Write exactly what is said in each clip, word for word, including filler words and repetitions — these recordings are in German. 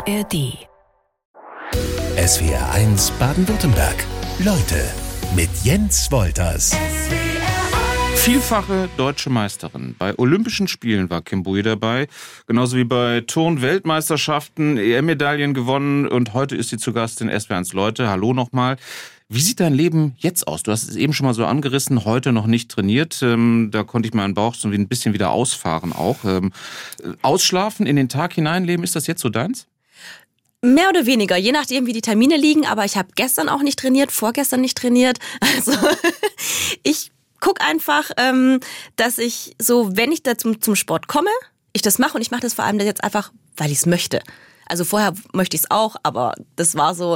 A R D. S W R eins Baden-Württemberg. Leute mit Jens Wolters. Vielfache deutsche Meisterin. Bei Olympischen Spielen war Kim Bui dabei. Genauso wie bei Turn-Weltmeisterschaften, E M-Medaillen gewonnen. Und heute ist sie zu Gast in S W R eins Leute. Hallo nochmal. Wie sieht dein Leben jetzt aus? Du hast es eben schon mal so angerissen, heute noch nicht trainiert. Ähm, da konnte ich meinen Bauch so ein bisschen wieder ausfahren auch. Ähm, ausschlafen, in den Tag hineinleben, ist das jetzt so deins? Mehr oder weniger, je nachdem, wie die Termine liegen. Aber ich habe gestern auch nicht trainiert, vorgestern nicht trainiert. Also ich guck einfach, ähm, dass ich so, wenn ich da zum, zum Sport komme, ich das mache. Und ich mache das vor allem jetzt einfach, weil ich es möchte. Also vorher möchte ich es auch, aber das war so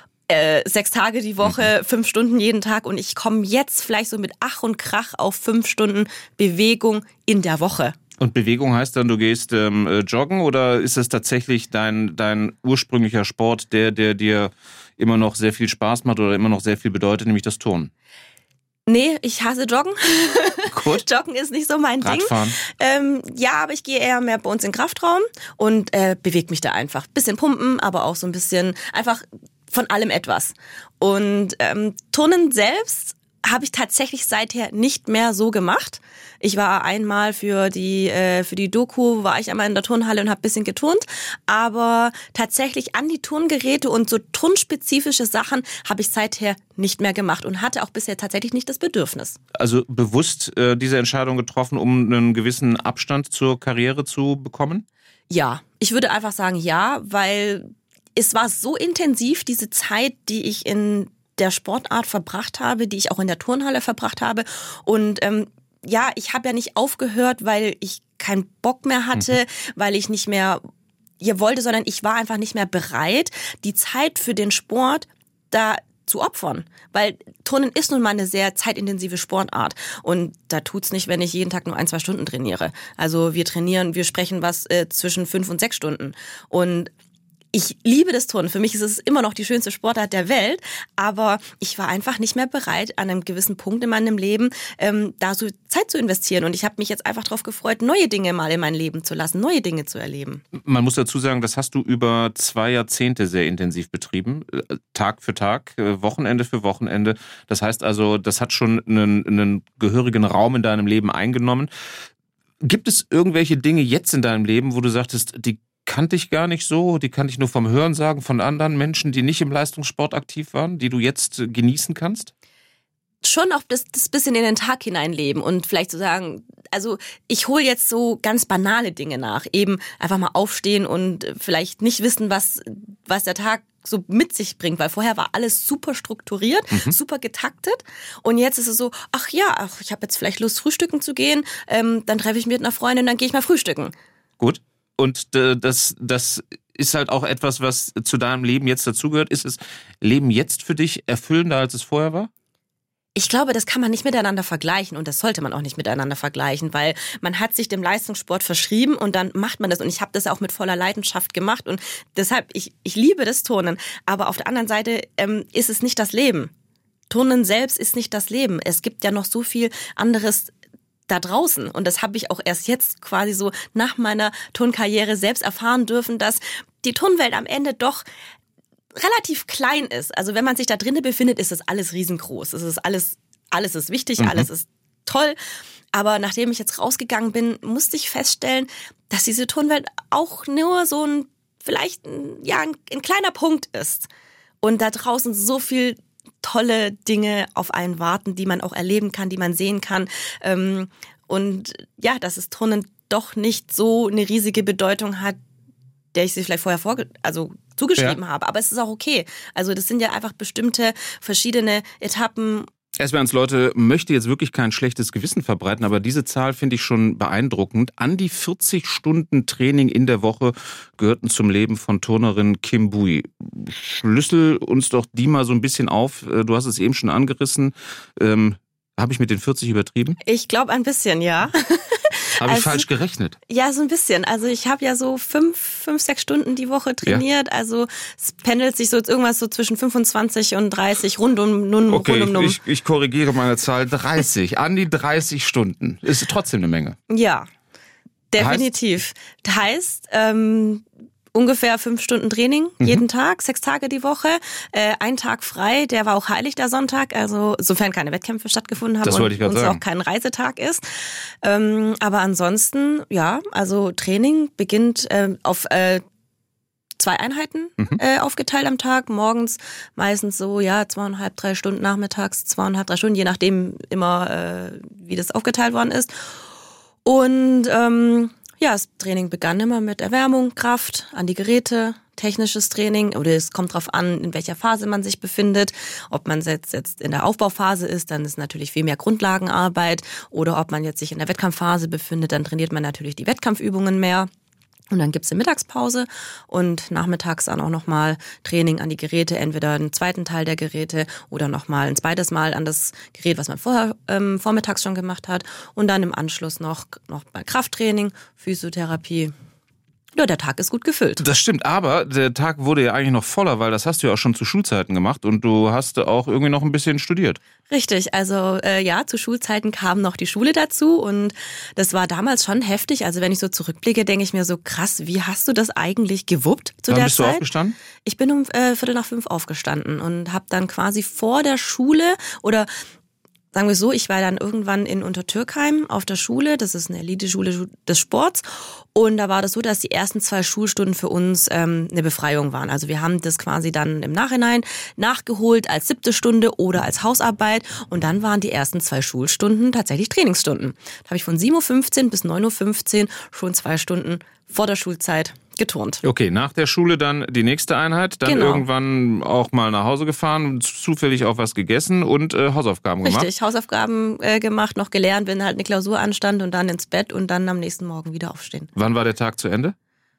äh, sechs Tage die Woche, mhm. fünf Stunden jeden Tag. Und ich komme jetzt vielleicht so mit Ach und Krach auf fünf Stunden Bewegung in der Woche. Und Bewegung heißt dann, du gehst ähm, joggen, oder ist es tatsächlich dein, dein ursprünglicher Sport, der, der dir immer noch sehr viel Spaß macht oder immer noch sehr viel bedeutet, nämlich das Turnen? Nee, ich hasse Joggen. Gut. Joggen ist nicht so mein Radfahren. Ding. Ähm, ja, aber ich gehe eher mehr bei uns in den Kraftraum und äh, bewege mich da einfach. Bisschen pumpen, aber auch so ein bisschen einfach von allem etwas. Und ähm, Turnen selbst habe ich tatsächlich seither nicht mehr so gemacht. Ich war einmal für die äh, für die Doku, war ich einmal in der Turnhalle und habe ein bisschen geturnt. Aber tatsächlich an die Turngeräte und so turnspezifische Sachen habe ich seither nicht mehr gemacht und hatte auch bisher tatsächlich nicht das Bedürfnis. Also bewusst äh, diese Entscheidung getroffen, um einen gewissen Abstand zur Karriere zu bekommen? Ja, ich würde einfach sagen ja, weil es war so intensiv, diese Zeit, die ich in der Sportart verbracht habe, die ich auch in der Turnhalle verbracht habe. Und ähm, ja, ich habe ja nicht aufgehört, weil ich keinen Bock mehr hatte, mhm. weil ich nicht mehr ihr wollte, sondern ich war einfach nicht mehr bereit, die Zeit für den Sport da zu opfern. Weil Turnen ist nun mal eine sehr zeitintensive Sportart. Und da tut's nicht, wenn ich jeden Tag nur ein, zwei Stunden trainiere. Also wir trainieren, wir sprechen was äh, zwischen fünf und sechs Stunden. Und ich liebe das Turnen. Für mich ist es immer noch die schönste Sportart der Welt. Aber ich war einfach nicht mehr bereit, an einem gewissen Punkt in meinem Leben ähm, da so Zeit zu investieren. Und ich habe mich jetzt einfach darauf gefreut, neue Dinge mal in mein Leben zu lassen, neue Dinge zu erleben. Man muss dazu sagen, das hast du über zwei Jahrzehnte sehr intensiv betrieben. Tag für Tag, Wochenende für Wochenende. Das heißt also, das hat schon einen, einen gehörigen Raum in deinem Leben eingenommen. Gibt es irgendwelche Dinge jetzt in deinem Leben, wo du sagtest, die kannte ich gar nicht so, die kannte ich nur vom Hörensagen von anderen Menschen, die nicht im Leistungssport aktiv waren, die du jetzt genießen kannst? Schon auch das, das bisschen in den Tag hineinleben und vielleicht so sagen, also ich hole jetzt so ganz banale Dinge nach, eben einfach mal aufstehen und vielleicht nicht wissen, was, was der Tag so mit sich bringt, weil vorher war alles super strukturiert, mhm. super getaktet und jetzt ist es so, ach ja, ach, ich habe jetzt vielleicht Lust, frühstücken zu gehen, ähm, dann treffe ich mich mit einer Freundin, dann gehe ich mal frühstücken. Gut. Und äh, das, das ist halt auch etwas, was zu deinem Leben jetzt dazugehört. Ist das Leben jetzt für dich erfüllender, als es vorher war? Ich glaube, das kann man nicht miteinander vergleichen und das sollte man auch nicht miteinander vergleichen, weil man hat sich dem Leistungssport verschrieben und dann macht man das und ich habe das auch mit voller Leidenschaft gemacht und deshalb, ich, ich liebe das Turnen, aber auf der anderen Seite ähm, ist es nicht das Leben. Turnen selbst ist nicht das Leben. Es gibt ja noch so viel anderes da draußen. Und das habe ich auch erst jetzt quasi so nach meiner Turnkarriere selbst erfahren dürfen, dass die Turnwelt am Ende doch relativ klein ist. Also wenn man sich da drinnen befindet, ist das alles riesengroß. Es ist alles, alles ist wichtig, mhm. alles ist toll. Aber nachdem ich jetzt rausgegangen bin, musste ich feststellen, dass diese Turnwelt auch nur so ein, vielleicht ein, ja, ein, ein kleiner Punkt ist. Und da draußen so viel tolle Dinge auf einen warten, die man auch erleben kann, die man sehen kann. Und ja, dass das Turnen doch nicht so eine riesige Bedeutung hat, der ich sie vielleicht vorher vorge- also zugeschrieben ja. habe. Aber es ist auch okay. Also das sind ja einfach bestimmte verschiedene Etappen. S W R eins Leute möchte jetzt wirklich kein schlechtes Gewissen verbreiten, aber diese Zahl finde ich schon beeindruckend. An die vierzig Stunden Training in der Woche gehörten zum Leben von Turnerin Kim Bui. Schlüssel uns doch die mal so ein bisschen auf. Du hast es eben schon angerissen. Ähm, habe ich mit den vierzig übertrieben? Ich glaube ein bisschen, ja. Habe ich also, falsch gerechnet? Ja, so ein bisschen. Also ich habe ja so fünf, fünf, sechs Stunden die Woche trainiert. Ja. Also es pendelt sich so irgendwas so zwischen fünfundzwanzig und dreißig rund um nun okay, rund um nun. Ich, ich korrigiere meine Zahl. dreißig. An die dreißig Stunden. Ist trotzdem eine Menge. Ja, definitiv. Das heißt, ähm, ungefähr fünf Stunden Training Mhm. jeden Tag, sechs Tage die Woche. Äh, ein Tag frei, der war auch heilig, der Sonntag. Also sofern keine Wettkämpfe stattgefunden haben Das wollte ich und grad uns sagen. auch kein Reisetag ist. Ähm, aber ansonsten, ja, also Training beginnt äh, auf äh, zwei Einheiten Mhm. äh, aufgeteilt am Tag. Morgens meistens so, ja, zweieinhalb, drei Stunden, nachmittags zweieinhalb, drei Stunden, je nachdem immer, äh, wie das aufgeteilt worden ist. Und ähm, ja, das Training begann immer mit Erwärmung, Kraft, an die Geräte, technisches Training, oder es kommt drauf an, in welcher Phase man sich befindet. Ob man jetzt, jetzt in der Aufbauphase ist, dann ist natürlich viel mehr Grundlagenarbeit, oder ob man jetzt sich in der Wettkampfphase befindet, dann trainiert man natürlich die Wettkampfübungen mehr. Und dann gibt's eine Mittagspause und nachmittags dann auch nochmal Training an die Geräte, entweder einen zweiten Teil der Geräte oder nochmal ein zweites Mal an das Gerät, was man vorher ähm, vormittags schon gemacht hat. Und dann im Anschluss noch, noch mal Krafttraining, Physiotherapie. Ja, der Tag ist gut gefüllt. Das stimmt, aber der Tag wurde ja eigentlich noch voller, weil das hast du ja auch schon zu Schulzeiten gemacht und du hast auch irgendwie noch ein bisschen studiert. Richtig, also äh, ja, zu Schulzeiten kam noch die Schule dazu und das war damals schon heftig. Also wenn ich so zurückblicke, denke ich mir so, krass, wie hast du das eigentlich gewuppt zu Wann der bist du Zeit? aufgestanden? Ich bin um äh, Viertel nach fünf aufgestanden und habe dann quasi vor der Schule oder sagen wir so, ich war dann irgendwann in Untertürkheim auf der Schule, das ist eine Elite-Schule des Sports, und da war das so, dass die ersten zwei Schulstunden für uns ähm, eine Befreiung waren. Also wir haben das quasi dann im Nachhinein nachgeholt als siebte Stunde oder als Hausarbeit, und dann waren die ersten zwei Schulstunden tatsächlich Trainingsstunden. Da habe ich von sieben Uhr fünfzehn bis neun Uhr fünfzehn schon zwei Stunden vor der Schulzeit geturnt. Okay, nach der Schule dann die nächste Einheit, dann Genau. irgendwann auch mal nach Hause gefahren, zufällig auch was gegessen und äh, Hausaufgaben gemacht. Richtig, Hausaufgaben äh, gemacht, noch gelernt, wenn halt eine Klausur anstand, und dann ins Bett und dann am nächsten Morgen wieder aufstehen. Wann war der Tag zu Ende?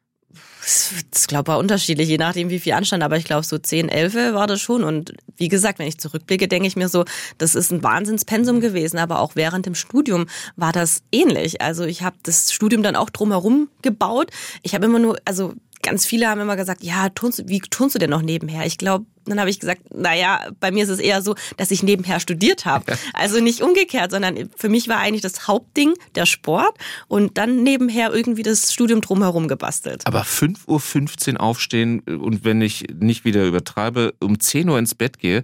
Ich glaube, war unterschiedlich, je nachdem, wie viel anstand. Aber ich glaube, so zehn, elf war das schon. Und wie gesagt, wenn ich zurückblicke, denke ich mir so, das ist ein Wahnsinnspensum gewesen. Aber auch während dem Studium war das ähnlich. Also ich habe das Studium dann auch drumherum gebaut. Ich habe immer nur, also ganz viele haben immer gesagt, ja, turnst, wie turnst du denn noch nebenher? Ich glaube, dann habe ich gesagt, naja, bei mir ist es eher so, dass ich nebenher studiert habe. Also nicht umgekehrt, sondern für mich war eigentlich das Hauptding der Sport und dann nebenher irgendwie das Studium drumherum gebastelt. Aber fünf Uhr fünfzehn aufstehen und wenn ich nicht wieder übertreibe, um zehn Uhr ins Bett gehe,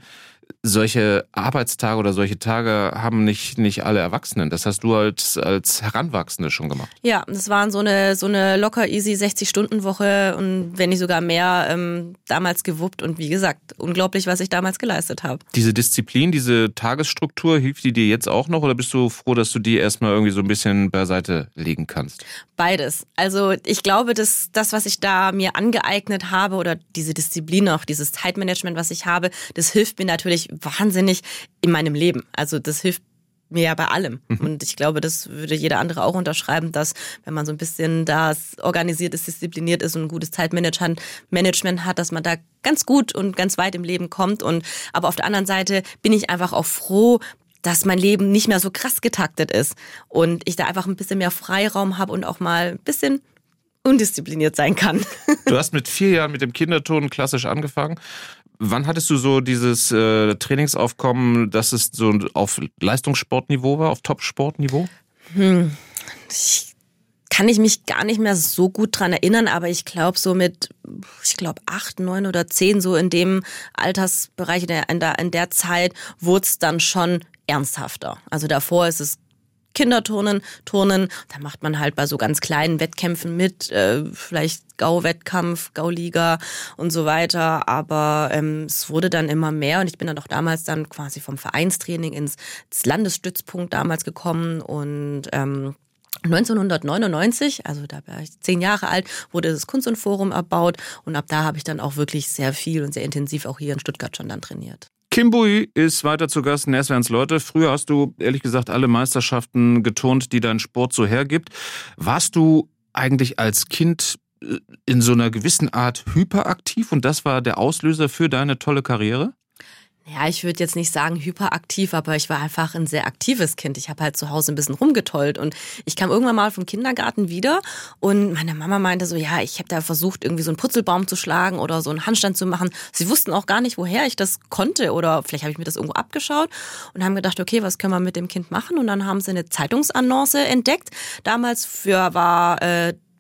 solche Arbeitstage oder solche Tage haben nicht, nicht alle Erwachsenen. Das hast du als, als Heranwachsende schon gemacht. Ja, das waren so eine, so eine locker easy sechzig-Stunden-Woche und wenn nicht sogar mehr, ähm, damals gewuppt. Und wie gesagt, unglaublich, was ich damals geleistet habe. Diese Disziplin, diese Tagesstruktur, hilft die dir jetzt auch noch oder bist du froh, dass du die erstmal irgendwie so ein bisschen beiseite legen kannst? Beides. Also ich glaube, dass das, was ich da mir angeeignet habe oder diese Disziplin auch, dieses Zeitmanagement, was ich habe, das hilft mir natürlich wahnsinnig in meinem Leben. Also das hilft mir ja bei allem. Mhm. Und ich glaube, das würde jeder andere auch unterschreiben, dass wenn man so ein bisschen das organisiert ist, diszipliniert ist und ein gutes Zeitmanagement hat, dass man da ganz gut und ganz weit im Leben kommt. Und aber auf der anderen Seite bin ich einfach auch froh, dass mein Leben nicht mehr so krass getaktet ist und ich da einfach ein bisschen mehr Freiraum habe und auch mal ein bisschen undiszipliniert sein kann. Du hast mit vier Jahren mit dem Kinderturnen klassisch angefangen. Wann hattest du so dieses äh, Trainingsaufkommen, dass es so auf Leistungssportniveau war, auf Top-Sportniveau? Hm. Ich, kann ich mich gar nicht mehr so gut dran erinnern, aber ich glaube so mit, ich glaube acht, neun oder zehn, so in dem Altersbereich, in der, in der, in der Zeit, wurde es dann schon ernsthafter. Also davor ist es Kinderturnen, Turnen, da macht man halt bei so ganz kleinen Wettkämpfen mit, äh, vielleicht Gau-Wettkampf, Gauliga und so weiter, aber ähm, es wurde dann immer mehr und ich bin dann auch damals dann quasi vom Vereinstraining ins, ins Landesstützpunkt damals gekommen und ähm, neunzehnhundertneunundneunzig, also da war ich zehn Jahre alt, wurde das Kunst und Forum erbaut und ab da habe ich dann auch wirklich sehr viel und sehr intensiv auch hier in Stuttgart schon dann trainiert. Kim Bui ist weiter zu Gast in S W R eins Leute. Früher hast du, ehrlich gesagt, alle Meisterschaften geturnt, die dein Sport so hergibt. Warst du eigentlich als Kind in so einer gewissen Art hyperaktiv und das war der Auslöser für deine tolle Karriere? Ja, ich würde jetzt nicht sagen hyperaktiv, aber ich war einfach ein sehr aktives Kind. Ich habe halt zu Hause ein bisschen rumgetollt und ich kam irgendwann mal vom Kindergarten wieder und meine Mama meinte so, ja, ich habe da versucht, irgendwie so einen Purzelbaum zu schlagen oder so einen Handstand zu machen. Sie wussten auch gar nicht, woher ich das konnte oder vielleicht habe ich mir das irgendwo abgeschaut und haben gedacht, okay, was können wir mit dem Kind machen? Und dann haben sie eine Zeitungsannonce entdeckt. Damals für war äh,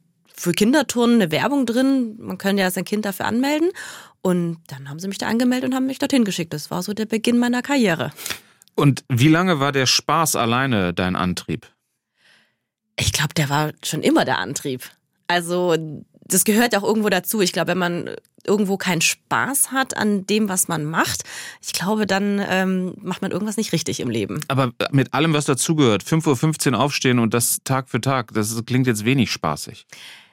für Kinderturnen eine Werbung drin. Man könnte ja sein Kind dafür anmelden. Und dann haben sie mich da angemeldet und haben mich dorthin geschickt. Das war so der Beginn meiner Karriere. Und wie lange war der Spaß alleine dein Antrieb? Ich glaube, der war schon immer der Antrieb. Also das gehört auch irgendwo dazu. Ich glaube, wenn man irgendwo keinen Spaß hat an dem, was man macht, ich glaube, dann ähm, macht man irgendwas nicht richtig im Leben. Aber mit allem, was dazugehört, fünf Uhr fünfzehn aufstehen und das Tag für Tag, das klingt jetzt wenig spaßig.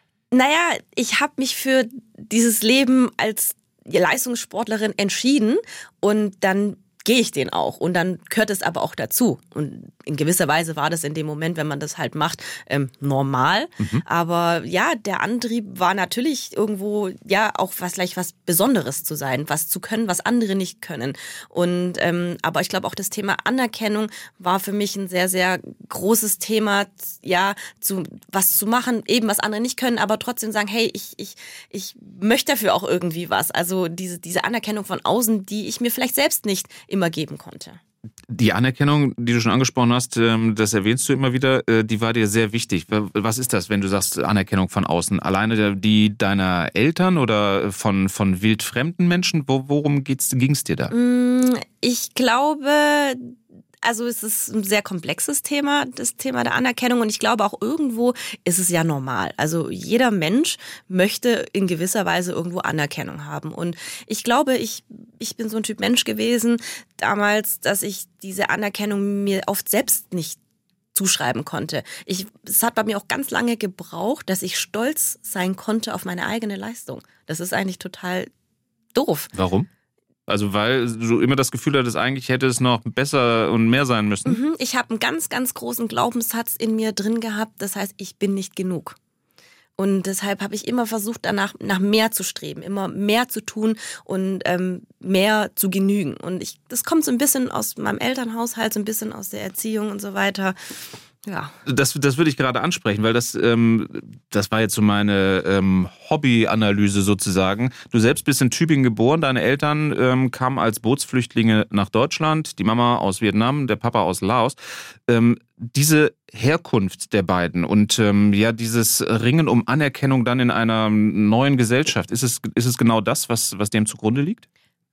Naja, ich habe mich für dieses Leben als Leistungssportlerin entschieden und dann gehe ich den auch und dann gehört es aber auch dazu und in gewisser Weise war das in dem Moment, wenn man das halt macht, ähm, normal, mhm. aber ja, der Antrieb war natürlich irgendwo ja auch was gleich was Besonderes zu sein, was zu können, was andere nicht können und ähm, aber ich glaube auch das Thema Anerkennung war für mich ein sehr, sehr großes Thema, ja, zu was zu machen, eben was andere nicht können, aber trotzdem sagen, hey, ich ich ich möchte dafür auch irgendwie was, also diese diese Anerkennung von außen, die ich mir vielleicht selbst nicht immer geben konnte. Die Anerkennung, die du schon angesprochen hast, das erwähnst du immer wieder, die war dir sehr wichtig. Was ist das, wenn du sagst Anerkennung von außen? Alleine die deiner Eltern oder von, von wildfremden Menschen? Worum ging es dir da? Ich glaube, also es ist ein sehr komplexes Thema, das Thema der Anerkennung und ich glaube auch irgendwo ist es ja normal. Also jeder Mensch möchte in gewisser Weise irgendwo Anerkennung haben und ich glaube, ich ich bin so ein Typ Mensch gewesen damals, dass ich diese Anerkennung mir oft selbst nicht zuschreiben konnte. Ich, es hat bei mir auch ganz lange gebraucht, dass ich stolz sein konnte auf meine eigene Leistung. Das ist eigentlich total doof. Warum? Also weil du immer das Gefühl hattest, eigentlich hätte es noch besser und mehr sein müssen? Mhm, ich habe einen ganz, ganz großen Glaubenssatz in mir drin gehabt. Das heißt, ich bin nicht genug. Und deshalb habe ich immer versucht, danach nach mehr zu streben, immer mehr zu tun und ähm, mehr zu genügen. Und ich, das kommt so ein bisschen aus meinem Elternhaushalt, so ein bisschen aus der Erziehung und so weiter. Ja. Das, das würde ich gerade ansprechen, weil das, ähm, das war jetzt so meine ähm, Hobbyanalyse sozusagen. Du selbst bist in Tübingen geboren, deine Eltern ähm, kamen als Bootsflüchtlinge nach Deutschland, die Mama aus Vietnam, der Papa aus Laos. Ähm, diese Herkunft der beiden und ähm, ja dieses Ringen um Anerkennung dann in einer neuen Gesellschaft, ist es, ist es genau das, was, was dem zugrunde liegt?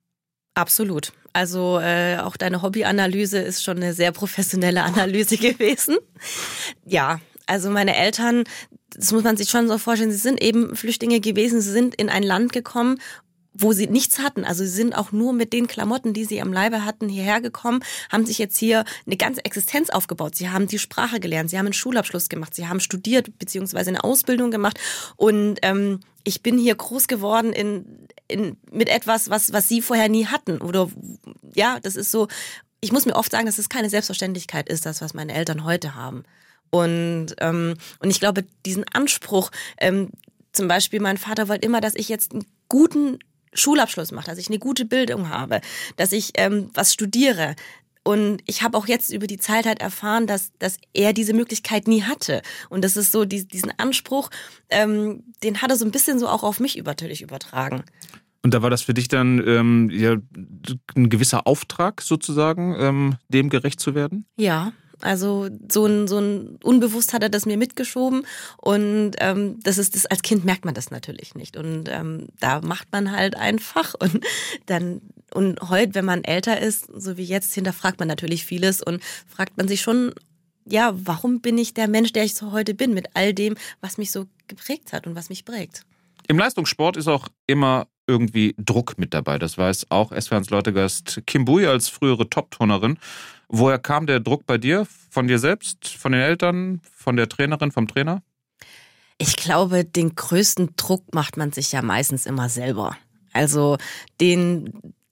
Absolut. Also äh, auch deine Hobbyanalyse ist schon eine sehr professionelle Analyse gewesen. Ja, also meine Eltern, das muss man sich schon so vorstellen, sie sind eben Flüchtlinge gewesen, sie sind in ein Land gekommen, wo sie nichts hatten. Also sie sind auch nur mit den Klamotten, die sie am Leibe hatten, hierher gekommen, haben sich jetzt hier eine ganze Existenz aufgebaut. Sie haben die Sprache gelernt, sie haben einen Schulabschluss gemacht, sie haben studiert beziehungsweise eine Ausbildung gemacht und ähm, ich bin hier groß geworden in, in, mit etwas, was, was sie vorher nie hatten. Oder ja, das ist so, ich muss mir oft sagen, dass es keine Selbstverständlichkeit ist, das, was meine Eltern heute haben. Und, ähm, und ich glaube, diesen Anspruch, ähm, zum Beispiel mein Vater wollte immer, dass ich jetzt einen guten Schulabschluss mache, dass ich eine gute Bildung habe, dass ich ähm, was studiere. Und ich habe auch jetzt über die Zeit halt erfahren, dass, dass er diese Möglichkeit nie hatte. Und das ist so, die, diesen Anspruch, ähm, den hat er so ein bisschen so auch auf mich natürlich übertragen. Und da war das für dich dann ähm, ja, ein gewisser Auftrag sozusagen, ähm, dem gerecht zu werden? Ja. Also so ein, so ein unbewusst hat er das mir mitgeschoben und ähm, das ist das, als Kind merkt man das natürlich nicht und ähm, da macht man halt einfach und dann und heute, wenn man älter ist, so wie jetzt, hinterfragt man natürlich vieles und fragt man sich schon, ja, warum bin ich der Mensch, der ich so heute bin, mit all dem, was mich so geprägt hat und was mich prägt. Im Leistungssport ist auch immer irgendwie Druck mit dabei. Das weiß auch S W R eins Leutegast Kim Bui als frühere Top-Turnerin. Woher kam der Druck bei dir? Von dir selbst, von den Eltern, von der Trainerin, vom Trainer? Ich glaube, den größten Druck macht man sich ja meistens immer selber. Also den,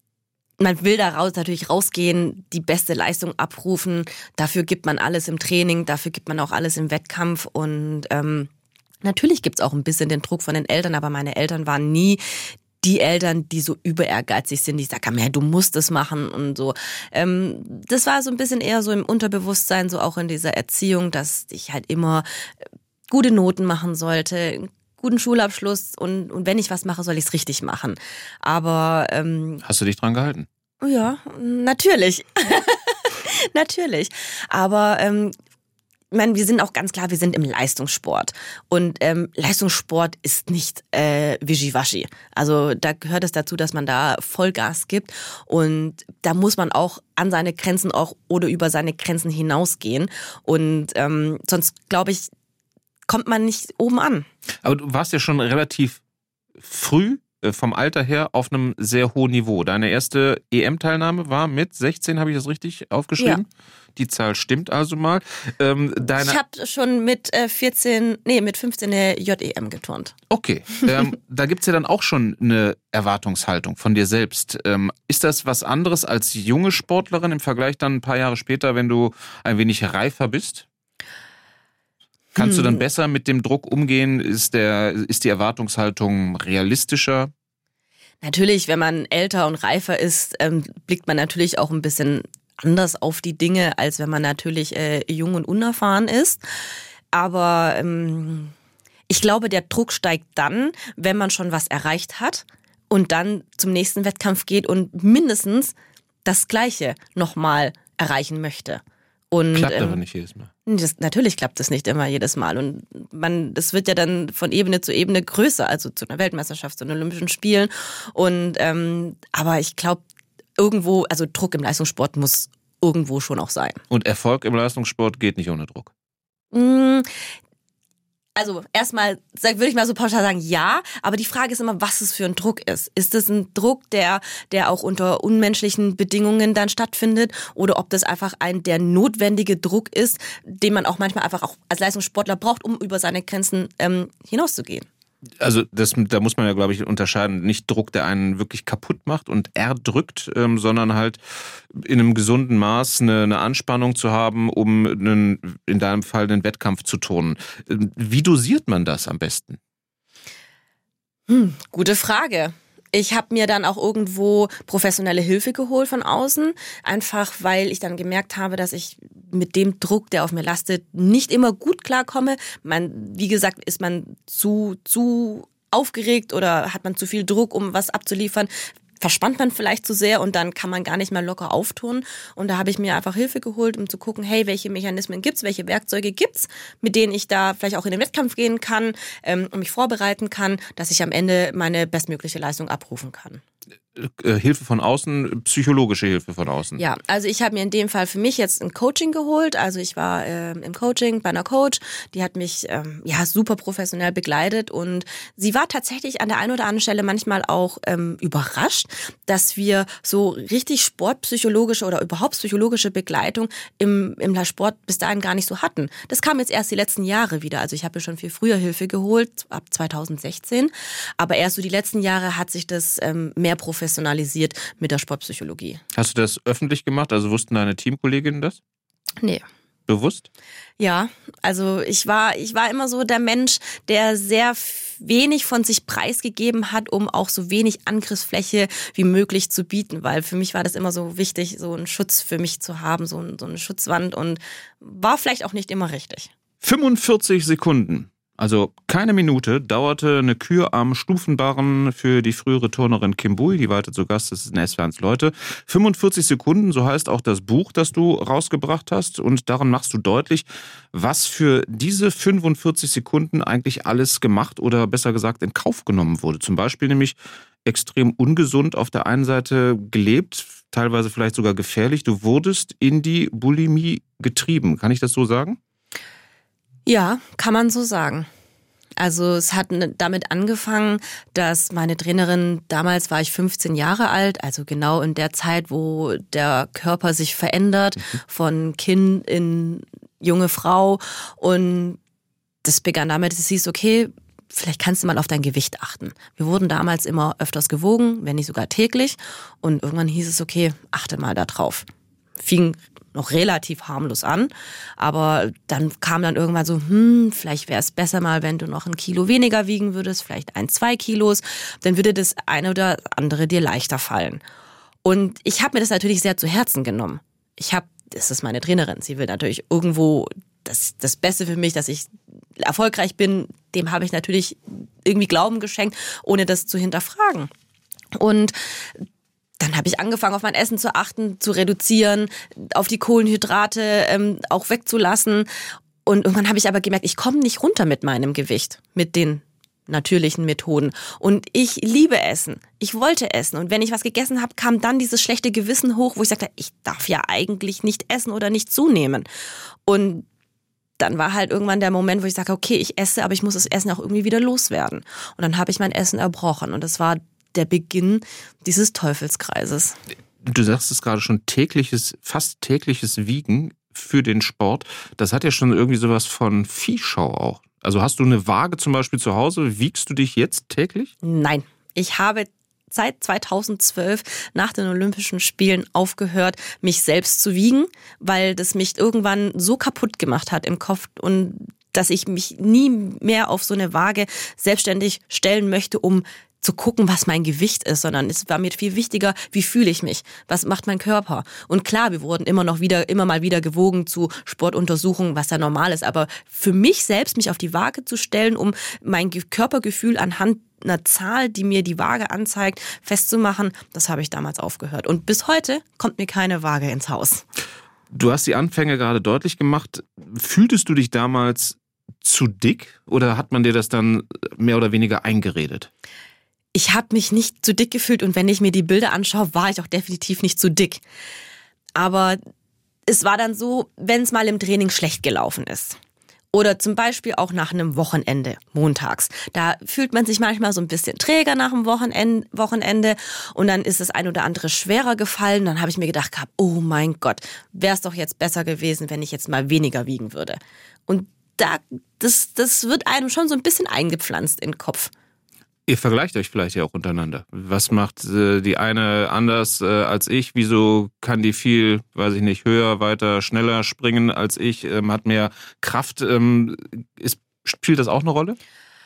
man will daraus natürlich rausgehen, die beste Leistung abrufen. Dafür gibt man alles im Training, dafür gibt man auch alles im Wettkampf und ähm, natürlich gibt es auch ein bisschen den Druck von den Eltern, aber meine Eltern waren nie die Eltern, die so über ehrgeizig sind, die sagen, ja, du musst es machen und so. Ähm, das war so ein bisschen eher so im Unterbewusstsein, so auch in dieser Erziehung, dass ich halt immer gute Noten machen sollte, einen guten Schulabschluss und, und wenn ich was mache, soll ich es richtig machen. Aber ähm, hast du dich dran gehalten? Ja, natürlich. Natürlich. Aber ähm, ich meine, wir sind auch ganz klar, wir sind im Leistungssport. Und ähm, Leistungssport ist nicht äh, Wischiwaschi. Also da gehört es dazu, dass man da Vollgas gibt. Und da muss man auch an seine Grenzen auch oder über seine Grenzen hinausgehen. Und ähm, sonst, glaube ich, kommt man nicht oben an. Aber du warst ja schon relativ früh vom Alter her auf einem sehr hohen Niveau. Deine erste E M-Teilnahme war mit sechzehn, habe ich das richtig aufgeschrieben? Ja. Die Zahl stimmt also mal. Ähm, deine ich habe schon mit äh, vierzehn, nee, mit fünfzehn eine J E M geturnt. Okay, ähm, da gibt's ja dann auch schon eine Erwartungshaltung von dir selbst. Ähm, ist das was anderes als junge Sportlerin im Vergleich dann ein paar Jahre später, wenn du ein wenig reifer bist? Kannst du dann besser mit dem Druck umgehen? Ist, der, ist die Erwartungshaltung realistischer? Natürlich, wenn man älter und reifer ist, ähm, blickt man natürlich auch ein bisschen anders auf die Dinge, als wenn man natürlich äh, jung und unerfahren ist. Aber ähm, ich glaube, der Druck steigt dann, wenn man schon was erreicht hat und dann zum nächsten Wettkampf geht und mindestens das Gleiche nochmal erreichen möchte. Und, klappt ähm, aber nicht jedes Mal. Das, natürlich klappt das nicht immer jedes Mal. Und man, das wird ja dann von Ebene zu Ebene größer, also zu einer Weltmeisterschaft, zu den Olympischen Spielen. Und ähm, aber ich glaube, irgendwo, also Druck im Leistungssport muss irgendwo schon auch sein. Und Erfolg im Leistungssport geht nicht ohne Druck? Mmh. Also erstmal würde ich mal so pauschal sagen, ja, aber die Frage ist immer, was es für ein Druck ist. Ist es ein Druck, der der auch unter unmenschlichen Bedingungen dann stattfindet, oder ob das einfach ein der notwendige Druck ist, den man auch manchmal einfach auch als Leistungssportler braucht, um über seine Grenzen ähm, hinauszugehen? Also das, da muss man ja, glaube ich, unterscheiden. Nicht Druck, der einen wirklich kaputt macht und erdrückt, ähm, sondern halt in einem gesunden Maß eine, eine Anspannung zu haben, um einen, in deinem Fall einen Wettkampf zu turnen. Wie dosiert man das am besten? Hm, gute Frage. Ich habe mir dann auch irgendwo professionelle Hilfe geholt von außen, einfach weil ich dann gemerkt habe, dass ich mit dem Druck, der auf mir lastet, nicht immer gut klarkomme. Man, wie gesagt, ist man zu zu aufgeregt oder hat man zu viel Druck, um was abzuliefern, verspannt man vielleicht zu sehr und dann kann man gar nicht mehr locker aufturnen. Und da habe ich mir einfach Hilfe geholt, um zu gucken, hey, welche Mechanismen gibt's, welche Werkzeuge gibt's, mit denen ich da vielleicht auch in den Wettkampf gehen kann ähm, und mich vorbereiten kann, dass ich am Ende meine bestmögliche Leistung abrufen kann. Hilfe von außen, psychologische Hilfe von außen. Ja, also ich habe mir in dem Fall für mich jetzt ein Coaching geholt. Also ich war äh, im Coaching bei einer Coach, die hat mich ähm, ja super professionell begleitet und sie war tatsächlich an der einen oder anderen Stelle manchmal auch ähm, überrascht, dass wir so richtig sportpsychologische oder überhaupt psychologische Begleitung im, im Sport bis dahin gar nicht so hatten. Das kam jetzt erst die letzten Jahre wieder. Also ich habe mir schon viel früher Hilfe geholt, ab zweitausendsechzehn. Aber erst so die letzten Jahre hat sich das ähm, mehr professionalisiert mit der Sportpsychologie. Hast du das öffentlich gemacht? Also wussten deine Teamkolleginnen das? Nee. Bewusst? Ja, also ich war, ich war immer so der Mensch, der sehr wenig von sich preisgegeben hat, um auch so wenig Angriffsfläche wie möglich zu bieten, weil für mich war das immer so wichtig, so einen Schutz für mich zu haben, so, so eine Schutzwand, und war vielleicht auch nicht immer richtig. fünfundvierzig Sekunden. Also keine Minute dauerte eine Kür am Stufenbarren für die frühere Turnerin Kim Bui, die war heute zu Gast, das ist ein S V eins Leute. fünfundvierzig Sekunden, so heißt auch das Buch, das du rausgebracht hast, und daran machst du deutlich, was für diese fünfundvierzig Sekunden eigentlich alles gemacht oder besser gesagt in Kauf genommen wurde. Zum Beispiel nämlich extrem ungesund auf der einen Seite gelebt, teilweise vielleicht sogar gefährlich. Du wurdest in die Bulimie getrieben, kann ich das so sagen? Ja, kann man so sagen. Also es hat damit angefangen, dass meine Trainerin, damals war ich fünfzehn Jahre alt, also genau in der Zeit, wo der Körper sich verändert, von Kind in junge Frau. Und das begann damit, dass es hieß, okay, vielleicht kannst du mal auf dein Gewicht achten. Wir wurden damals immer öfters gewogen, wenn nicht sogar täglich. Und irgendwann hieß es, okay, achte mal da drauf. Fing noch relativ harmlos an, aber dann kam dann irgendwann so, hm, vielleicht wäre es besser mal, wenn du noch ein Kilo weniger wiegen würdest, vielleicht ein, zwei Kilos, dann würde das eine oder andere dir leichter fallen. Und ich habe mir das natürlich sehr zu Herzen genommen. Ich habe, das ist meine Trainerin, sie will natürlich irgendwo das, das Beste für mich, dass ich erfolgreich bin, dem habe ich natürlich irgendwie Glauben geschenkt, ohne das zu hinterfragen. Und dann habe ich angefangen, auf mein Essen zu achten, zu reduzieren, auf die Kohlenhydrate ähm, auch wegzulassen. Und irgendwann habe ich aber gemerkt, ich komme nicht runter mit meinem Gewicht, mit den natürlichen Methoden. Und ich liebe Essen. Ich wollte essen. Und wenn ich was gegessen habe, kam dann dieses schlechte Gewissen hoch, wo ich sagte, ich darf ja eigentlich nicht essen oder nicht zunehmen. Und dann war halt irgendwann der Moment, wo ich sage, okay, ich esse, aber ich muss das Essen auch irgendwie wieder loswerden. Und dann habe ich mein Essen erbrochen. Und das war der Beginn dieses Teufelskreises. Du sagst es gerade schon, tägliches, fast tägliches Wiegen für den Sport. Das hat ja schon irgendwie sowas von Viehschau auch. Also hast du eine Waage zum Beispiel zu Hause? Wiegst du dich jetzt täglich? Nein, ich habe seit zweitausendzwölf nach den Olympischen Spielen aufgehört, mich selbst zu wiegen, weil das mich irgendwann so kaputt gemacht hat im Kopf und dass ich mich nie mehr auf so eine Waage selbstständig stellen möchte, um zu gucken, was mein Gewicht ist, sondern es war mir viel wichtiger, wie fühle ich mich, was macht mein Körper. Und klar, wir wurden immer noch wieder, immer mal wieder gewogen zu Sportuntersuchungen, was ja normal ist, aber für mich selbst, mich auf die Waage zu stellen, um mein Körpergefühl anhand einer Zahl, die mir die Waage anzeigt, festzumachen, das habe ich damals aufgehört. Und bis heute kommt mir keine Waage ins Haus. Du hast die Anfänge gerade deutlich gemacht. Fühltest du dich damals zu dick oder hat man dir das dann mehr oder weniger eingeredet? Ich habe mich nicht zu dick gefühlt und wenn ich mir die Bilder anschaue, war ich auch definitiv nicht zu dick. Aber es war dann so, wenn es mal im Training schlecht gelaufen ist. Oder zum Beispiel auch nach einem Wochenende, montags. Da fühlt man sich manchmal so ein bisschen träger nach dem Wochenende und dann ist das ein oder andere schwerer gefallen. Dann habe ich mir gedacht, oh mein Gott, wäre es doch jetzt besser gewesen, wenn ich jetzt mal weniger wiegen würde. Und da, das, das wird einem schon so ein bisschen eingepflanzt in den Kopf. Ihr vergleicht euch vielleicht ja auch untereinander. Was macht äh, die eine anders äh, als ich? Wieso kann die viel, weiß ich nicht, höher, weiter, schneller springen als ich? Ähm, hat mehr Kraft. Ähm, ist, spielt das auch eine Rolle?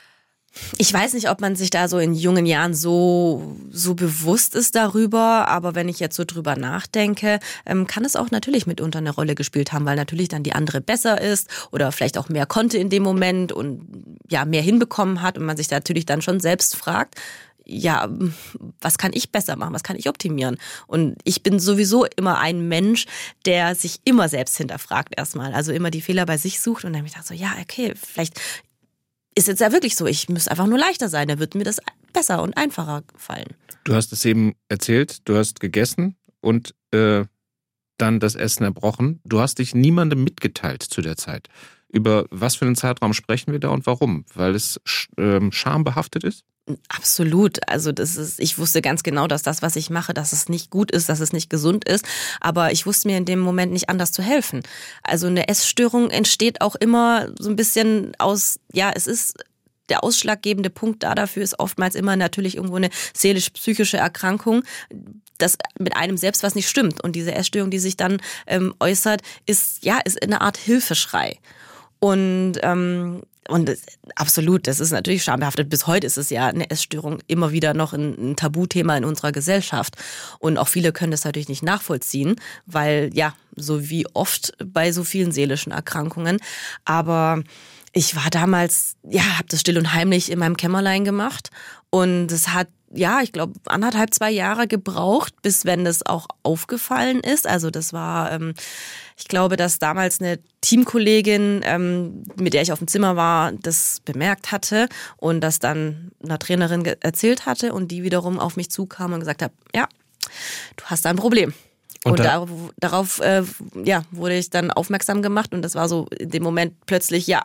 Ich weiß nicht, ob man sich da so in jungen Jahren so, so bewusst ist darüber, aber wenn ich jetzt so drüber nachdenke, ähm, kann es auch natürlich mitunter eine Rolle gespielt haben, weil natürlich dann die andere besser ist oder vielleicht auch mehr konnte in dem Moment und ja mehr hinbekommen hat und man sich da natürlich dann schon selbst fragt, ja, was kann ich besser machen, was kann ich optimieren? Und ich bin sowieso immer ein Mensch, der sich immer selbst hinterfragt erstmal, also immer die Fehler bei sich sucht und dann habe ich gedacht so, ja, okay, vielleicht ist jetzt ja wirklich so, ich müsste einfach nur leichter sein, da wird mir das besser und einfacher fallen. Du hast es eben erzählt, du hast gegessen und äh, dann das Essen erbrochen. Du hast dich niemandem mitgeteilt zu der Zeit. Über was für einen Zeitraum sprechen wir da und warum? Weil es äh, schambehaftet ist? Absolut. Also das ist, ich wusste ganz genau, dass das, was ich mache, dass es nicht gut ist, dass es nicht gesund ist. Aber ich wusste mir in dem Moment nicht anders zu helfen. Also eine Essstörung entsteht auch immer so ein bisschen aus, ja, es ist der ausschlaggebende Punkt da dafür ist oftmals immer natürlich irgendwo eine seelisch-psychische Erkrankung, dass mit einem selbst was nicht stimmt. Und diese Essstörung, die sich dann ähm, äußert, ist ja ist eine Art Hilfeschrei. Und ähm, Und das, absolut, das ist natürlich schambehaftet. Bis heute ist es ja eine Essstörung immer wieder noch ein, ein Tabuthema in unserer Gesellschaft. Und auch viele können das natürlich nicht nachvollziehen, weil ja, so wie oft bei so vielen seelischen Erkrankungen. Aber ich war damals, ja, habe das still und heimlich in meinem Kämmerlein gemacht. Und es hat, ja, ich glaube, anderthalb, zwei Jahre gebraucht, bis wenn das auch aufgefallen ist. Also das war, ähm, ich glaube, dass damals eine Teamkollegin, ähm, mit der ich auf dem Zimmer war, das bemerkt hatte und das dann einer Trainerin ge- erzählt hatte und die wiederum auf mich zukam und gesagt hat, ja, du hast da ein Problem. Und, und da, darauf äh, ja, wurde ich dann aufmerksam gemacht und das war so in dem Moment plötzlich, ja,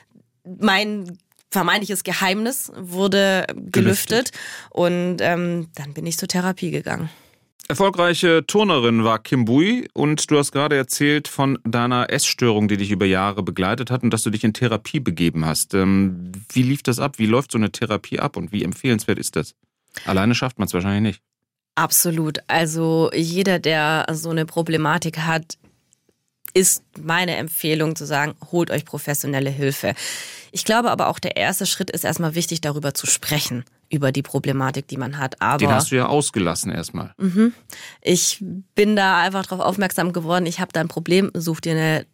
mein vermeintliches Geheimnis wurde gelüftet, gelüftet. Und ähm, dann bin ich zur Therapie gegangen. Erfolgreiche Turnerin war Kim Bui und du hast gerade erzählt von deiner Essstörung, die dich über Jahre begleitet hat und dass du dich in Therapie begeben hast. Ähm, wie lief das ab? Wie läuft so eine Therapie ab und wie empfehlenswert ist das? Alleine schafft man es wahrscheinlich nicht. Absolut. Also jeder, der so eine Problematik hat, ist meine Empfehlung zu sagen, holt euch professionelle Hilfe. Ich glaube aber auch, der erste Schritt ist erstmal wichtig, darüber zu sprechen, über die Problematik, die man hat. Aber den hast du ja ausgelassen erstmal. Mhm. Ich bin da einfach drauf aufmerksam geworden, ich habe da ein Problem, such dir eine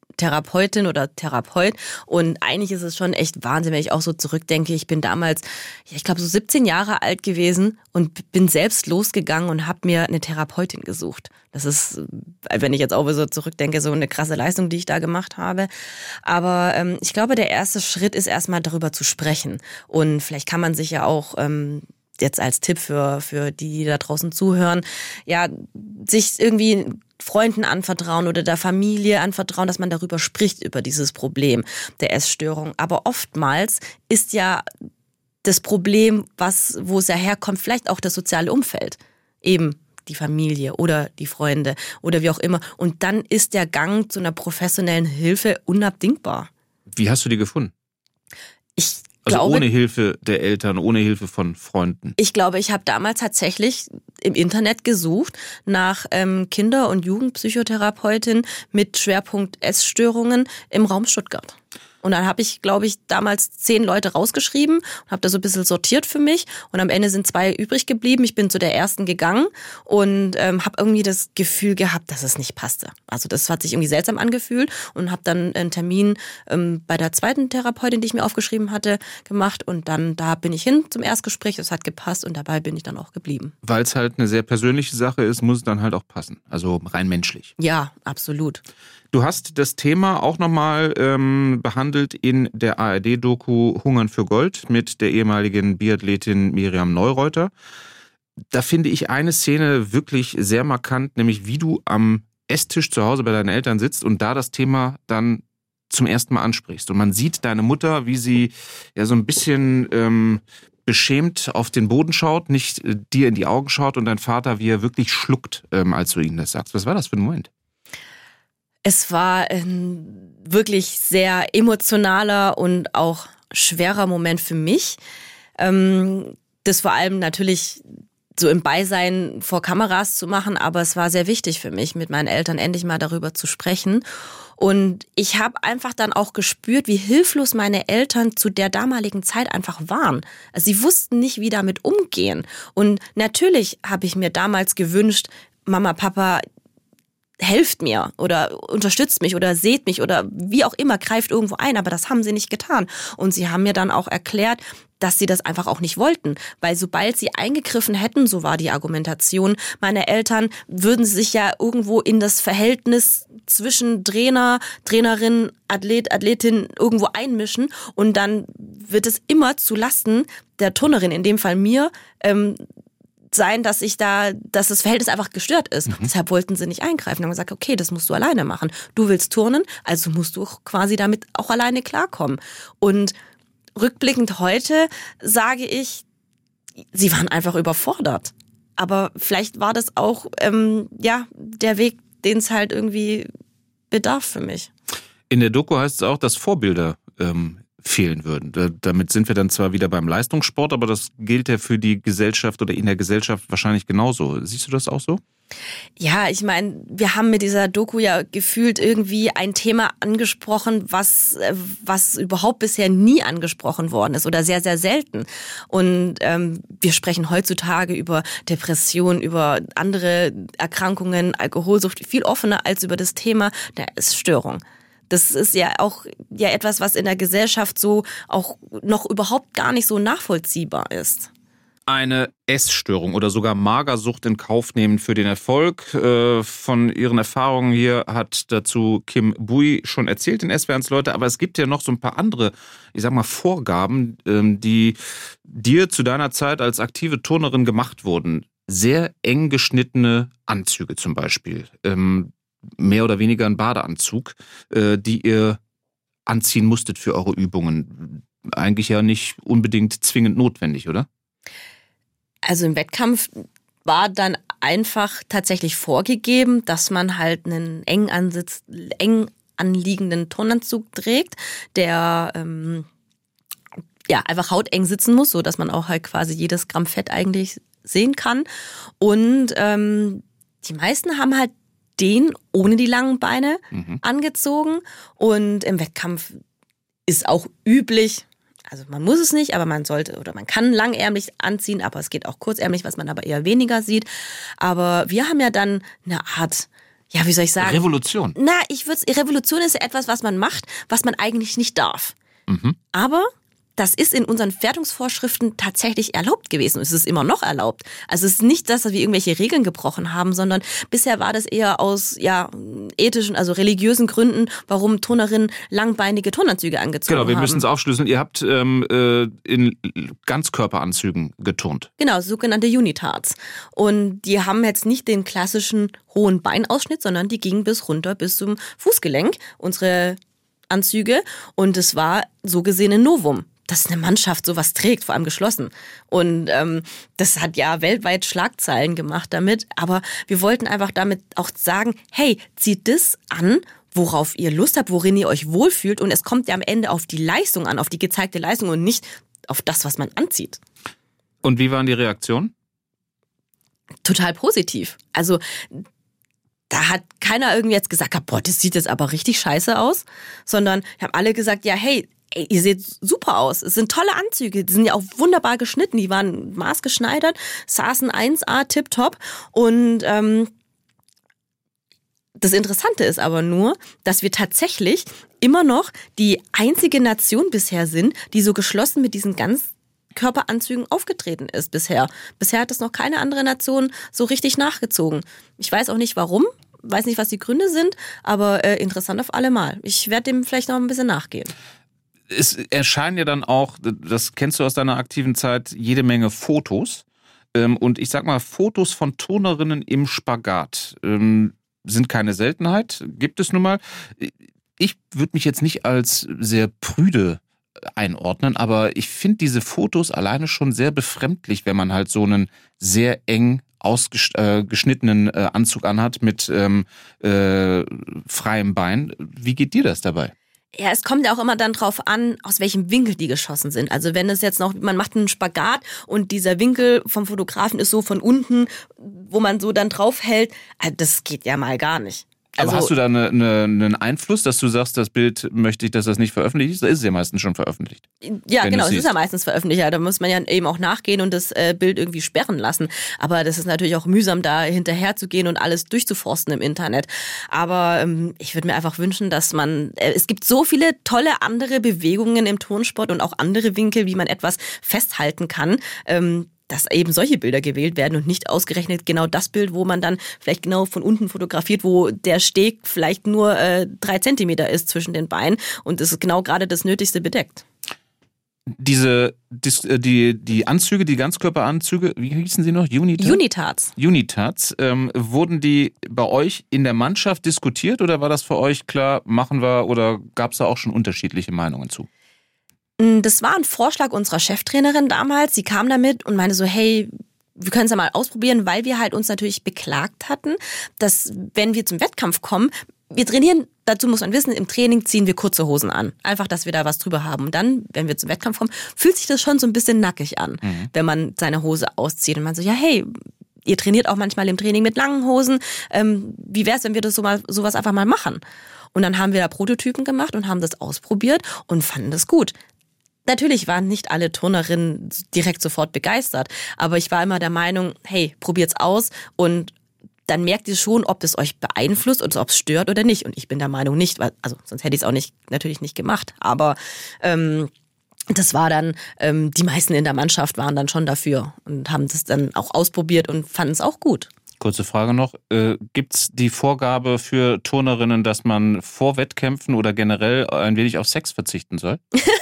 Therapeutin oder Therapeut und eigentlich ist es schon echt Wahnsinn, wenn ich auch so zurückdenke. Ich bin damals, ja, ich glaube so siebzehn Jahre alt gewesen und bin selbst losgegangen und habe mir eine Therapeutin gesucht. Das ist, wenn ich jetzt auch so zurückdenke, so eine krasse Leistung, die ich da gemacht habe. Aber ähm, ich glaube, der erste Schritt ist erstmal darüber zu sprechen und vielleicht kann man sich ja auch ähm, jetzt als Tipp für für die, die da draußen zuhören, ja, sich irgendwie Freunden anvertrauen oder der Familie anvertrauen, dass man darüber spricht, über dieses Problem der Essstörung. Aber oftmals ist ja das Problem, was, wo es ja herkommt, vielleicht auch das soziale Umfeld. Eben die Familie oder die Freunde oder wie auch immer. Und dann ist der Gang zu einer professionellen Hilfe unabdingbar. Wie hast du die gefunden? Ich Also glaube, ohne Hilfe der Eltern, ohne Hilfe von Freunden. Ich glaube, ich habe damals tatsächlich im Internet gesucht nach ähm, Kinder- und Jugendpsychotherapeutin mit Schwerpunkt Essstörungen im Raum Stuttgart. Und dann habe ich, glaube ich, damals zehn Leute rausgeschrieben und habe da so ein bisschen sortiert für mich. Und am Ende sind zwei übrig geblieben. Ich bin zu der ersten gegangen und ähm, habe irgendwie das Gefühl gehabt, dass es nicht passte. Also das hat sich irgendwie seltsam angefühlt und habe dann einen Termin ähm, bei der zweiten Therapeutin, die ich mir aufgeschrieben hatte, gemacht. Und dann da bin ich hin zum Erstgespräch. Das hat gepasst und dabei bin ich dann auch geblieben. Weil es halt eine sehr persönliche Sache ist, muss es dann halt auch passen. Also rein menschlich. Ja, absolut. Du hast das Thema auch nochmal ähm, behandelt in der A R D-Doku Hungern für Gold mit der ehemaligen Biathletin Miriam Neureuter. Da finde ich eine Szene wirklich sehr markant, nämlich wie du am Esstisch zu Hause bei deinen Eltern sitzt und da das Thema dann zum ersten Mal ansprichst. Und man sieht deine Mutter, wie sie ja so ein bisschen ähm, beschämt auf den Boden schaut, nicht äh, dir in die Augen schaut und dein Vater, wie er wirklich schluckt, ähm, als du ihm das sagst. Was war das für ein Moment? Es war ein wirklich sehr emotionaler und auch schwerer Moment für mich. Das vor allem natürlich so im Beisein vor Kameras zu machen, aber es war sehr wichtig für mich, mit meinen Eltern endlich mal darüber zu sprechen. Und ich habe einfach dann auch gespürt, wie hilflos meine Eltern zu der damaligen Zeit einfach waren. Also sie wussten nicht, wie damit umgehen. Und natürlich habe ich mir damals gewünscht, Mama, Papa, helft mir oder unterstützt mich oder seht mich oder wie auch immer, greift irgendwo ein, aber das haben sie nicht getan. Und sie haben mir dann auch erklärt, dass sie das einfach auch nicht wollten, weil sobald sie eingegriffen hätten, so war die Argumentation, meine Eltern würden sich ja irgendwo in das Verhältnis zwischen Trainer, Trainerin, Athlet, Athletin irgendwo einmischen und dann wird es immer zu Lasten der Turnerin, in dem Fall mir, ähm, sein, dass ich da, dass das Verhältnis einfach gestört ist. Mhm. Deshalb wollten sie nicht eingreifen. Haben gesagt, okay, das musst du alleine machen. Du willst turnen, also musst du quasi damit auch alleine klarkommen. Und rückblickend heute sage ich, sie waren einfach überfordert. Aber vielleicht war das auch ähm, ja der Weg, den es halt irgendwie bedarf für mich. In der Doku heißt es auch, dass Vorbilder ähm, fehlen würden. Da, damit sind wir dann zwar wieder beim Leistungssport, aber das gilt ja für die Gesellschaft oder in der Gesellschaft wahrscheinlich genauso. Siehst du das auch so? Ja, ich meine, wir haben mit dieser Doku ja gefühlt irgendwie ein Thema angesprochen, was was überhaupt bisher nie angesprochen worden ist oder sehr, sehr selten. Und ähm, wir sprechen heutzutage über Depressionen, über andere Erkrankungen, Alkoholsucht, viel offener als über das Thema der Essstörung. Das ist ja auch ja etwas, was in der Gesellschaft so auch noch überhaupt gar nicht so nachvollziehbar ist. Eine Essstörung oder sogar Magersucht in Kauf nehmen für den Erfolg. Äh, von ihren Erfahrungen hier hat dazu Kim Bui schon erzählt in S W R eins Leute, aber es gibt ja noch so ein paar andere, ich sag mal, Vorgaben, ähm, die dir zu deiner Zeit als aktive Turnerin gemacht wurden. Sehr eng geschnittene Anzüge zum Beispiel. Ähm, mehr oder weniger ein Badeanzug, äh, die ihr anziehen musstet für eure Übungen. Eigentlich ja nicht unbedingt zwingend notwendig, oder? Also im Wettkampf war dann einfach tatsächlich vorgegeben, dass man halt einen eng, ansitz, eng anliegenden Turnanzug trägt, der ähm, ja einfach hauteng sitzen muss, so dass man auch halt quasi jedes Gramm Fett eigentlich sehen kann. Und ähm, die meisten haben halt den ohne die langen Beine mhm. angezogen. Und im Wettkampf ist auch üblich, also man muss es nicht, aber man sollte oder man kann langärmlich anziehen, aber es geht auch kurzärmlich, was man aber eher weniger sieht. Aber wir haben ja dann eine Art ja, wie soll ich sagen? Revolution. Na, ich würde Revolution ist ja etwas, was man macht, was man eigentlich nicht darf. Mhm. Aber das ist in unseren Wertungsvorschriften tatsächlich erlaubt gewesen. Es ist immer noch erlaubt. Also es ist nicht das, dass wir irgendwelche Regeln gebrochen haben, sondern bisher war das eher aus ja ethischen, also religiösen Gründen, warum Turnerinnen langbeinige Turnanzüge angezogen haben. Genau, wir müssen es aufschlüsseln. Ihr habt ähm, äh, in Ganzkörperanzügen geturnt. Genau, sogenannte Unitards. Und die haben jetzt nicht den klassischen hohen Beinausschnitt, sondern die gingen bis runter bis zum Fußgelenk, unsere Anzüge. Und es war so gesehen ein Novum, dass eine Mannschaft sowas trägt, vor allem geschlossen. Und ähm, das hat ja weltweit Schlagzeilen gemacht damit. Aber wir wollten einfach damit auch sagen, hey, zieht das an, worauf ihr Lust habt, worin ihr euch wohlfühlt. Und es kommt ja am Ende auf die Leistung an, auf die gezeigte Leistung und nicht auf das, was man anzieht. Und wie waren die Reaktionen? Total positiv. Also da hat keiner irgendwie jetzt gesagt, boah, das sieht jetzt aber richtig scheiße aus. Sondern haben alle gesagt, ja, hey, Ey, ihr seht super aus. Es sind tolle Anzüge. Die sind ja auch wunderbar geschnitten. Die waren maßgeschneidert, saßen eins A tipptopp. Und ähm, das Interessante ist aber nur, dass wir tatsächlich immer noch die einzige Nation bisher sind, die so geschlossen mit diesen Ganzkörperanzügen aufgetreten ist bisher. Bisher hat das noch keine andere Nation so richtig nachgezogen. Ich weiß auch nicht warum. Weiß nicht, was die Gründe sind. Aber äh, interessant auf alle Mal. Ich werde dem vielleicht noch ein bisschen nachgehen. Es erscheinen ja dann auch, das kennst du aus deiner aktiven Zeit, jede Menge Fotos. Und ich sag mal, Fotos von Turnerinnen im Spagat sind keine Seltenheit, gibt es nun mal. Ich würde mich jetzt nicht als sehr prüde einordnen, aber ich finde diese Fotos alleine schon sehr befremdlich, wenn man halt so einen sehr eng ausgeschnittenen Anzug anhat mit ähm, äh, freiem Bein. Wie geht dir das dabei? Ja, es kommt ja auch immer dann drauf an, aus welchem Winkel die geschossen sind. Also wenn es jetzt noch, man macht einen Spagat und dieser Winkel vom Fotografen ist so von unten, wo man so dann drauf hält, das geht ja mal gar nicht. Aber Also, hast du da eine, eine, einen Einfluss, dass du sagst, das Bild möchte ich, dass das nicht veröffentlicht ist? Da ist es ja meistens schon veröffentlicht. Ja, wenn genau, du es siehst. ist ja meistens veröffentlicht. Ja, da muss man ja eben auch nachgehen und das äh, Bild irgendwie sperren lassen. Aber das ist natürlich auch mühsam, da hinterher zu gehen und alles durchzuforsten im Internet. Aber ähm, ich würde mir einfach wünschen, dass man, äh, es gibt so viele tolle andere Bewegungen im Turnsport und auch andere Winkel, wie man etwas festhalten kann. Ähm, dass eben solche Bilder gewählt werden und nicht ausgerechnet genau das Bild, wo man dann vielleicht genau von unten fotografiert, wo der Steg vielleicht nur äh, drei Zentimeter ist zwischen den Beinen und es ist genau gerade das Nötigste bedeckt. Diese, die, die Anzüge, die Ganzkörperanzüge, wie hießen sie noch? Unitards? Unitards. Unitards. Ähm, wurden die bei euch in der Mannschaft diskutiert oder war das für euch klar, machen wir, oder gab es da auch schon unterschiedliche Meinungen zu? Das war ein Vorschlag unserer Cheftrainerin damals. Sie kam damit und meinte so, hey, wir können es ja mal ausprobieren, weil wir halt uns natürlich beklagt hatten, dass wenn wir zum Wettkampf kommen, wir trainieren, dazu muss man wissen, im Training ziehen wir kurze Hosen an. Einfach, dass wir da was drüber haben. Und dann, wenn wir zum Wettkampf kommen, fühlt sich das schon so ein bisschen nackig an, mhm. wenn man seine Hose auszieht. Und man so, ja hey, ihr trainiert auch manchmal im Training mit langen Hosen. Ähm, wie wär's, wenn wir das so mal, sowas einfach mal machen? Und dann haben wir da Prototypen gemacht und haben das ausprobiert und fanden das gut. Natürlich waren nicht alle Turnerinnen direkt sofort begeistert, aber ich war immer der Meinung, hey, probiert's aus und dann merkt ihr schon, ob das euch beeinflusst oder ob es stört oder nicht. Und ich bin der Meinung nicht, weil, also sonst hätte ich es auch nicht, natürlich nicht gemacht. Aber ähm, das war dann, ähm, die meisten in der Mannschaft waren dann schon dafür und haben das dann auch ausprobiert und fanden es auch gut. Kurze Frage noch, äh, gibt's die Vorgabe für Turnerinnen, dass man vor Wettkämpfen oder generell ein wenig auf Sex verzichten soll?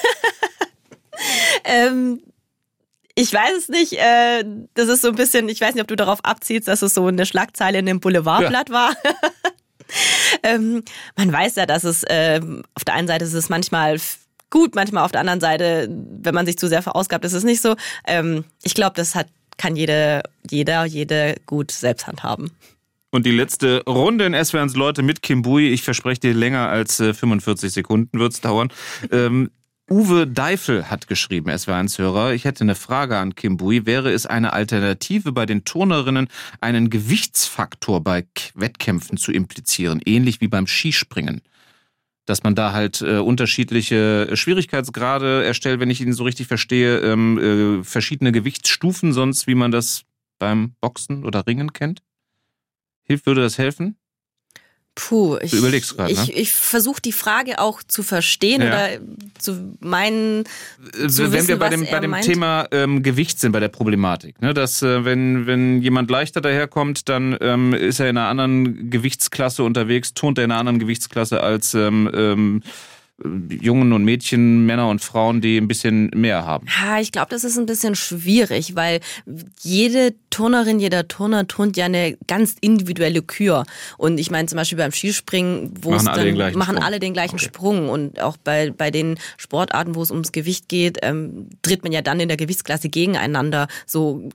Ähm, ich weiß es nicht. Äh, das ist so ein bisschen, ich weiß nicht, ob du darauf abziehst, dass es so eine Schlagzeile in dem Boulevardblatt ja. war. ähm, man weiß ja, dass es äh, auf der einen Seite ist es manchmal gut, manchmal auf der anderen Seite, wenn man sich zu sehr verausgabt, ist es nicht so. Ähm, ich glaube, das hat, kann jede, jeder, jede gut selbst handhaben. Und die letzte Runde in S W R eins Leute mit Kim Bui. Ich verspreche dir, länger als äh, fünfundvierzig Sekunden wird es dauern. Ähm, Uwe Deifel hat geschrieben, S W R eins Hörer, ich hätte eine Frage an Kim Bui. Wäre es eine Alternative bei den Turnerinnen, einen Gewichtsfaktor bei Wettkämpfen zu implizieren, ähnlich wie beim Skispringen? Dass man da halt äh, unterschiedliche Schwierigkeitsgrade erstellt, wenn ich ihn so richtig verstehe, ähm, äh, verschiedene Gewichtsstufen, sonst wie man das beim Boxen oder Ringen kennt? Hilft, würde das helfen? Puh, ich, du überlegst gerade, ich, ne? ich versuche die Frage auch zu verstehen ja. oder zu meinen. Zu wenn wissen, wir bei was dem, er bei dem meint. Thema ähm, Gewicht sind, bei der Problematik, ne? Dass äh, wenn, wenn jemand leichter daherkommt, dann ähm, ist er in einer anderen Gewichtsklasse unterwegs, turnt er in einer anderen Gewichtsklasse als ähm, ähm, Jungen und Mädchen, Männer und Frauen, die ein bisschen mehr haben. Ja, ich glaube, das ist ein bisschen schwierig, weil jede Turnerin, jeder Turner turnt ja eine ganz individuelle Kür. Und ich meine zum Beispiel beim Skispringen, wo machen es alle dann den gleichen machen Sprung. alle den gleichen Okay. Sprung. Und auch bei bei den Sportarten, wo es ums Gewicht geht, ähm, tritt man ja dann in der Gewichtsklasse gegeneinander. So.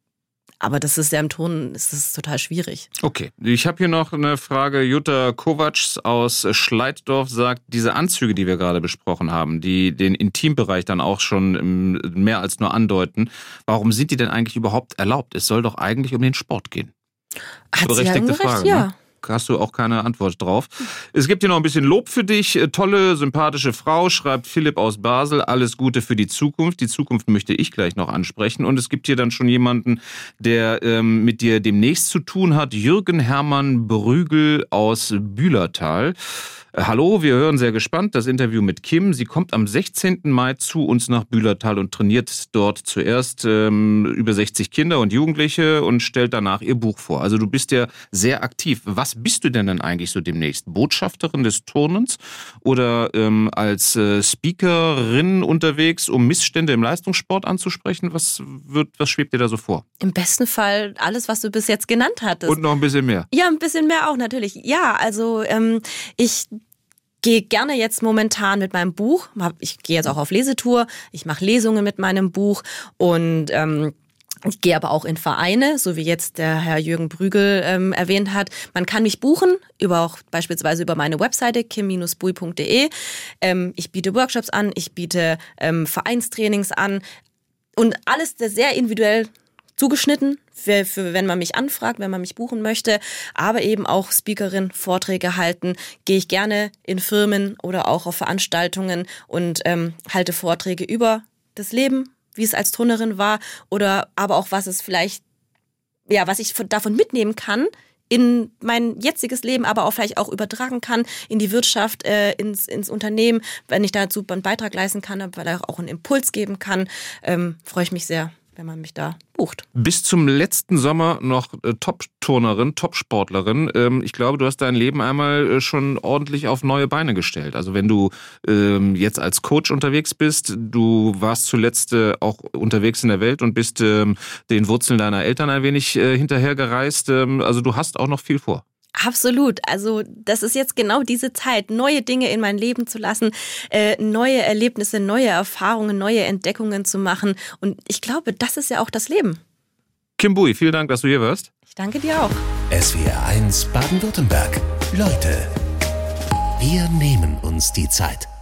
Aber das ist ja im Turnen, ist das total schwierig. Okay, ich habe hier noch eine Frage. Jutta Kovac aus Schleiddorf sagt, diese Anzüge, die wir gerade besprochen haben, die den Intimbereich dann auch schon mehr als nur andeuten, warum sind die denn eigentlich überhaupt erlaubt? Es soll doch eigentlich um den Sport gehen. Hat sie ja Berechtigte recht, Frage, ja. ne? Hast du auch keine Antwort drauf. Es gibt hier noch ein bisschen Lob für dich. Tolle, sympathische Frau, schreibt Philipp aus Basel. Alles Gute für die Zukunft. Die Zukunft möchte ich gleich noch ansprechen. Und es gibt hier dann schon jemanden, der ähm, mit dir demnächst zu tun hat. Jürgen Hermann Brügel aus Bühlertal. Hallo, wir hören sehr gespannt das Interview mit Kim. Sie kommt am sechzehnten Mai zu uns nach Bühlertal und trainiert dort zuerst ähm, über sechzig Kinder und Jugendliche und stellt danach ihr Buch vor. Also du bist ja sehr aktiv. Was bist du denn dann eigentlich so demnächst? Botschafterin des Turnens oder ähm, als äh, Speakerin unterwegs, um Missstände im Leistungssport anzusprechen? Was wird, was schwebt dir da so vor? Im besten Fall alles, was du bis jetzt genannt hattest. Und noch ein bisschen mehr. Ja, ein bisschen mehr auch natürlich. Ja, also ähm, ich gehe gerne jetzt momentan mit meinem Buch. Ich gehe jetzt auch auf Lesetour. Ich mache Lesungen mit meinem Buch und ähm, ich gehe aber auch in Vereine, so wie jetzt der Herr Jürgen Brügel ähm, erwähnt hat. Man kann mich buchen, über auch beispielsweise über meine Webseite kim Bindestrich bui Punkt de. Ähm, ich biete Workshops an, ich biete ähm, Vereinstrainings an und alles sehr individuell zugeschnitten, für, für wenn man mich anfragt, wenn man mich buchen möchte, aber eben auch Speakerin, Vorträge halten, gehe ich gerne in Firmen oder auch auf Veranstaltungen und ähm, halte Vorträge über das Leben, wie es als Turnerin war oder aber auch was es vielleicht, ja, was ich davon mitnehmen kann in mein jetziges Leben, aber auch vielleicht auch übertragen kann in die Wirtschaft, äh, ins, ins Unternehmen, wenn ich dazu einen Beitrag leisten kann, weil ich auch einen Impuls geben kann, ähm, freue ich mich sehr, wenn man mich da bucht. Bis zum letzten Sommer noch äh, Top-Turnerin, Top-Sportlerin. Ähm, ich glaube, du hast dein Leben einmal äh, schon ordentlich auf neue Beine gestellt. Also wenn du ähm, jetzt als Coach unterwegs bist, du warst zuletzt äh, auch unterwegs in der Welt und bist ähm, den Wurzeln deiner Eltern ein wenig äh, hinterhergereist. Ähm, also du hast auch noch viel vor. Absolut. Also das ist jetzt genau diese Zeit, neue Dinge in mein Leben zu lassen, äh, neue Erlebnisse, neue Erfahrungen, neue Entdeckungen zu machen. Und ich glaube, das ist ja auch das Leben. Kim Bui, vielen Dank, dass du hier warst. Ich danke dir auch. S W R eins Baden-Württemberg. Leute, wir nehmen uns die Zeit.